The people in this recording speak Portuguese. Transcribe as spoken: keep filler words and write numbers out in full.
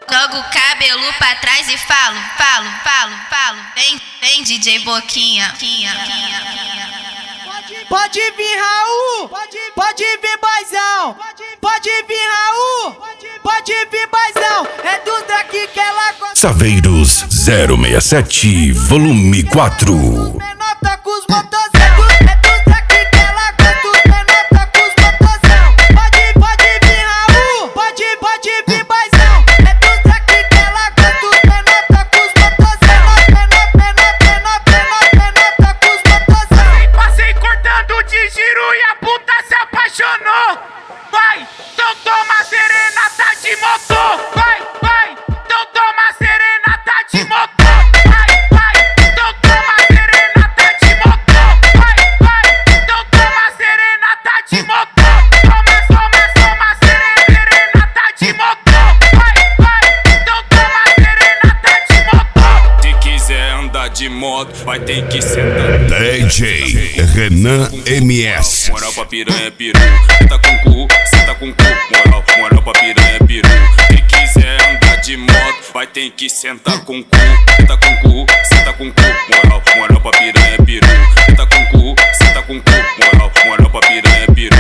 Jogo o cabelo pra trás e falo, falo, falo, falo. Vem, vem D J Boquinha. Pode vir Raul, pode vir Baizão, pode vir Raul, pode vir Baizão. É dos daqui que ela gosta. Saveiros zero seis sete, volume quatro. Menor toca os motozão. É dos daqui que ela gosta. Os menor toca os motozão. Pode, pode vir Raul, pode, pode vir Baizão. É dos daqui que ela gosta. Os menor toca os motozão. Menor, menor, menor, menor, menor toca os motozão. Passei cortando de giro e a puta se apaixonou. Vai, então toma serenata de motor. Vai, vai, então toma serenata de motor. Vai, vai, então toma serenata de motor. Vai, vai, então toma serenata de motor. Toma, toma, toma serenata de motor. Vai, vai, então toma serenata de motor. Se quiser andar de moto, vai ter que sentar. D J Renan M S. Moral pra piranha, peru. Senta com cu, senta com cu. Moral, moral pra piranha, peru. Quem quiser andar de moto, vai ter que sentar com cu. Senta com cu, senta com cu. Moral, moral pra piranha, peru. Senta com cu, senta com cu. Moral, moral pra piranha, peru.